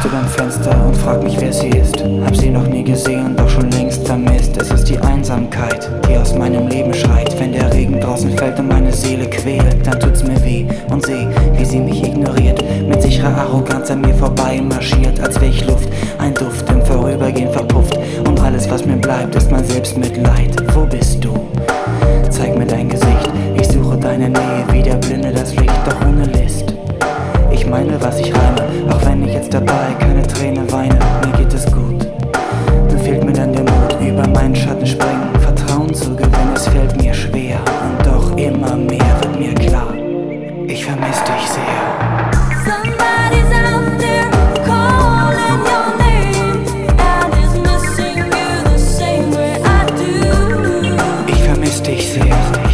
stehe beim Fenster und frag mich, wer sie ist. Hab sie noch nie gesehen, doch schon längst vermisst. Es ist die Einsamkeit, die aus meinem Leben schreit. Wenn der Regen draußen fällt und meine Seele quält, dann tut's mir weh und seh, wie sie mich ignoriert. Mit sicherer Arroganz an mir vorbei marschiert, als wär ich Luft, ein Duft im Vorübergehen verpufft. Und alles, was mir bleibt, ist mein Selbstmitleid. Wo bist du? Zeig mir dein Gesicht, ich suche deine Nähe, wie der Blinde das Licht, doch ohne List. Ich meine, was ich reime, auch wenn ich jetzt dabei keine Träne weine, mir geht es gut. Nur fehlt mir dann der Mut, über meinen Schatten springen, Vertrauen zu gewinnen, es fällt mir schwer. Und doch immer mehr wird mir klar, ich vermiss dich sehr. Somebody's out there calling your name and is missing you the same way I do. Ich vermiss dich sehr.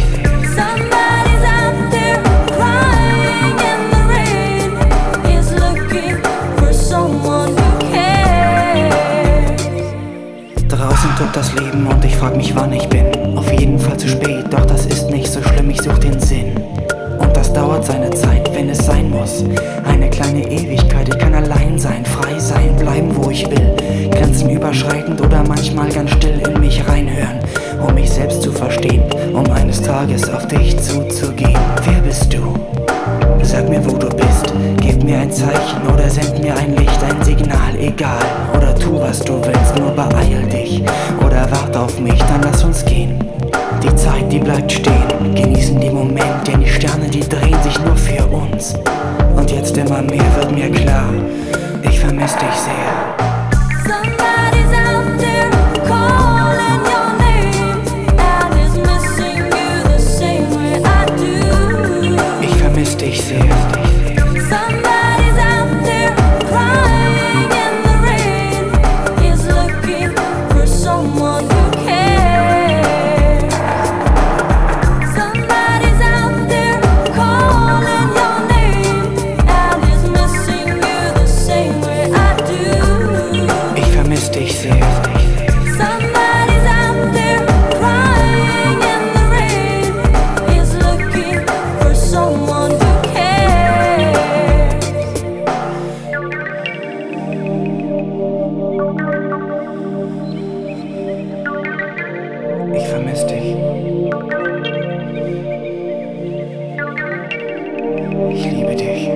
Somebody's out there crying in the rain, is looking for someone who cares. Draußen tobt das Leben und ich frag mich, wann ich bin. Auf jeden Fall zu spät, doch das ist nicht so schlimm, ich such den Sinn. Und das dauert seine Zeit, wenn es sein muss. Eine kleine Ewigkeit, ich kann allein sein, frei sein, bleiben wo ich will. Grenzen überschreitend oder manchmal ganz still in mich reinhören, um mich selbst zu verstehen, um eines Tages auf dich zuzugehen. Wer bist du? Sag mir, wo du bist, gib mir ein Zeichen oder send mir ein Licht, ein Signal, egal. Oder tu, was du willst, nur beeil dich oder wart auf mich, dann lass uns gehen. Die Zeit, die bleibt stehen, genießen den Moment, denn die Sterne, die drehen sich nur für uns. Und jetzt immer mehr wird mir klar, ich vermiss dich sehr. Somebody's out there calling your name and is missing you the same way I do. Ich vermiss dich sehr. Somebody's out there crying in the rain, is looking for someone who cares. Somebody's out there calling your name and is missing you the same way I do. Ich vermiss dich sehr. Somebody's out there crying in the rain, is looking for someone who cares. Ich vermiss dich. Ich liebe dich.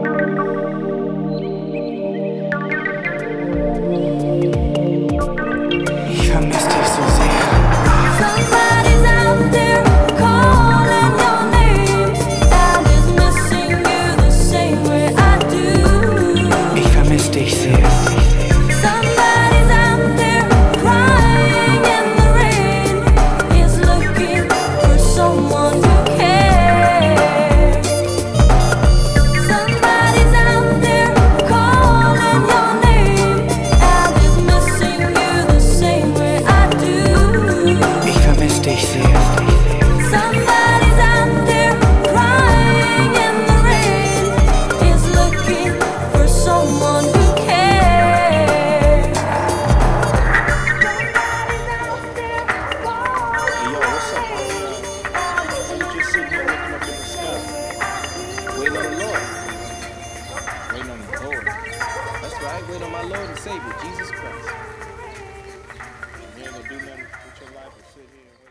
Ich vermiss dich so sehr. Somebody's out there calling your name and is missing you the same way I do. Ich vermiss dich sehr. Somebody's out there crying in the rain, is looking for someone who cares. Somebody's out there calling your name and is missing you the same way I do. Ich vermiss dich sehr. Somebody's out there crying in the rain, is looking for someone who cares. Hey, yo, what's up, man? You just sitting here looking up in the sky, waiting on the Lord, waiting on the Lord. That's right, waiting on my Lord and Savior, Jesus Christ. You ain't gonna do nothing with your life but sit here and wait.